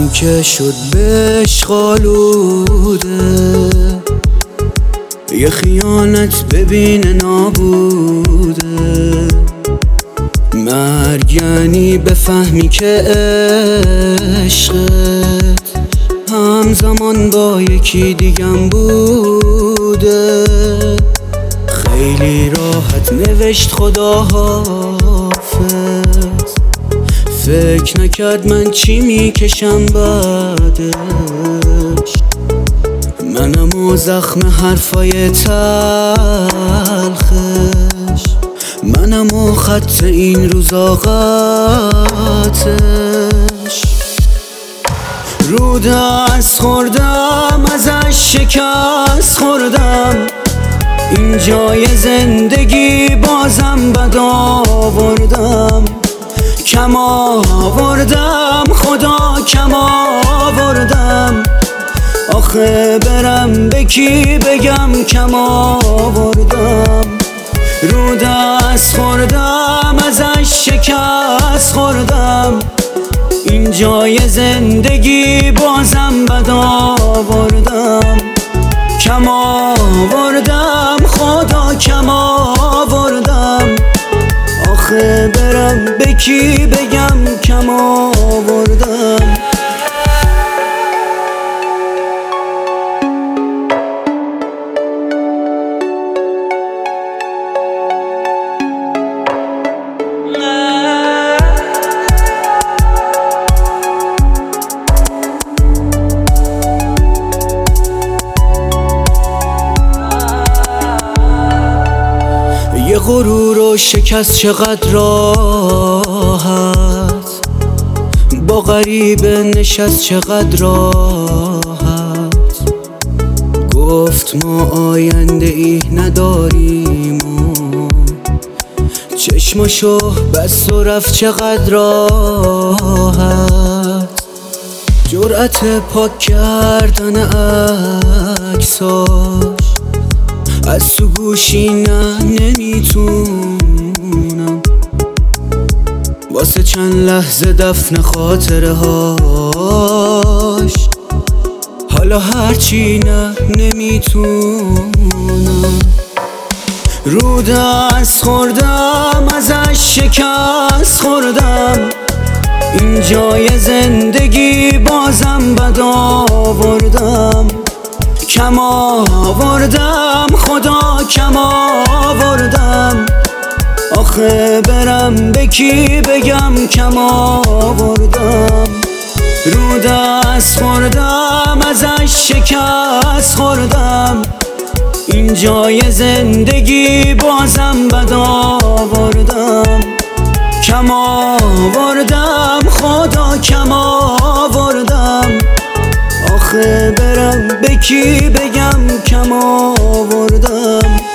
زمانی که شد بهش خالوده، یه خیانت ببینه نابوده. مرگ یعنی بفهمی که عشقت همزمان با یکی دیگم بوده. خیلی راحت نوشت خدا حافظ، فکر نکرد من چی میکشم بعدش. منم و زخم حرفای تلخش، منم و خط این روزاقاتش. رو دست خوردم ازش شکست خوردم، این جای زندگی بازم بد آوردم. کم آوردم خدا کم آوردم، آخه برم به کی بگم کم آوردم. رو دست خوردم ازش شکست خوردم، این جای زندگی بازم بد آوردم. کم آوردم خدا کم آوردم، آخه برم به کی بگم کم آوردم. یه غرور و شکست چقدر راحت، با غریبه نشست چقدر راحت. گفت ما آینده ای نداریم و چشماشو بس و رفت چقدر راحت. جرأت پاک کردن عکساش از تو گوشی نمیتونم، واسه چند لحظه دفن خاطره هاش. حالا هرچی نمیتونم. رو دست خوردم ازش شکست خوردم، این جای زندگی بازم بد آوردم. کم آوردم خدا کم آوردم، آخه برم به کی بگم کم آوردم. رو دست خوردم ازش شکست خوردم، این جای زندگی بازم بد آوردم. کم آوردم خدا کم آوردم، آخه برم به کی بگم کم آوردم.